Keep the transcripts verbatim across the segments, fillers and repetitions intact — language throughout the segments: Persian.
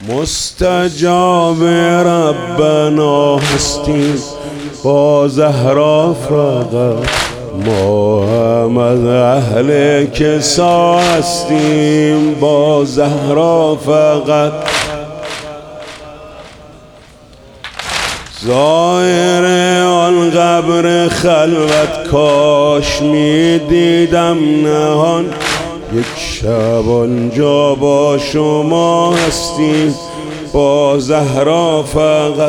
مستجاب ربنا هستیم با زهرا فقط، ما هم از اهل کسا هستیم با زهرا فقط. ظاهر آن قبر خلوت کاش می دیدم نهان، یک شب آنجا با شما هستیم با زهرا فقط.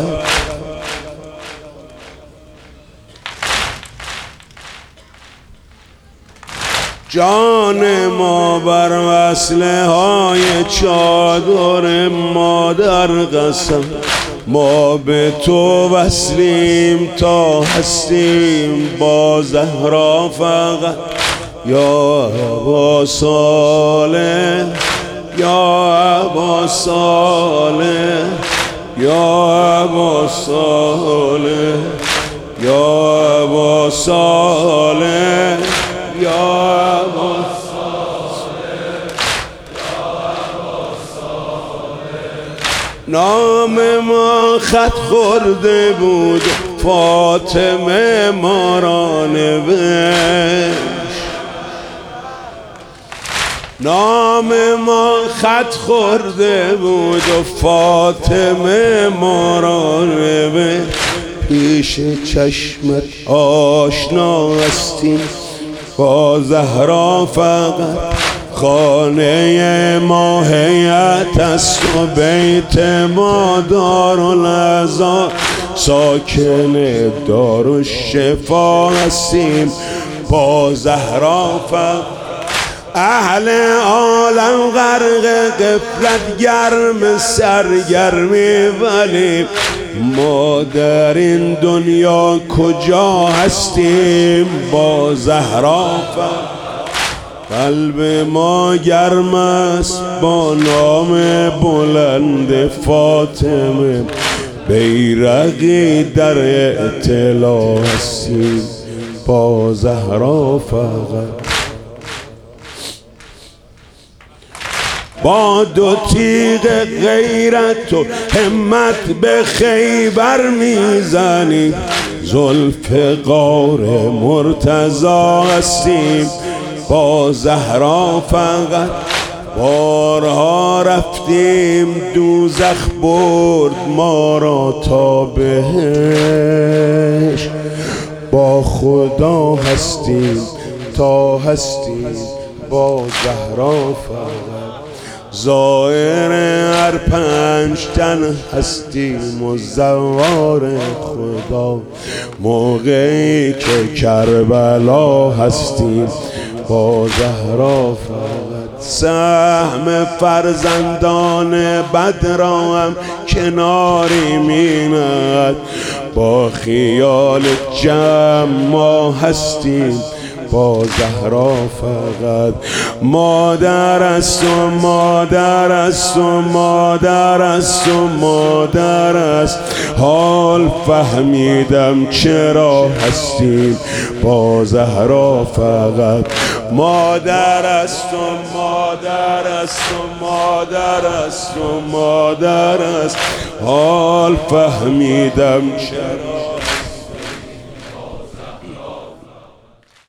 جان ما بر وصله های چادر مادر قسم، ما به تو وصلیم تا هستیم با زهرا فقط. یا ابا صالح یا ابا صالح یا ابا صالح یا ابا صالح یا ابا نام ما خط خورده بود، فاطمه ما را نوشت. نام ما خط خورده بود و فاطمه ما را نوشت. پیش چشمت آشنا هستیم با زهرا فقط، خانه ما هیئت است و بیت ما دارالعزا، ساکن دارالشفا هستیم با زهرا فقط. اهل عالم غرق غفلت گرم سرگرمی، ولی ما در این دنیا کجا هستیم با زهرا فقط. قلب ما گرم است با نام بلند فاطمه، بیرقی در اطلاع هستیم با زهرا فقط. با دو تیغ غیرت و همت به خیبر میزنیم، ذوالفقار مرتضی هستیم با زهرا فقط. بارها رفتیم دوزخ برد ما را تا بهشت، با خدا هستیم تا هستیم با زهرا فقط. ظاهر هر پنج تن هستیم و زوار خدا، موقعی که کربلا هستیم با زهرا فقط. سهم فرزندان بدر هم کناری میند، با خیال جمع ما هستیم با زهرا فقط. مادر است و مادر است و مادر است و مادر است، حال فهمیدم چرا هستیم با زهرا فقط. مادر است و مادر است و مادر است و مادر است، حال فهمیدم چرا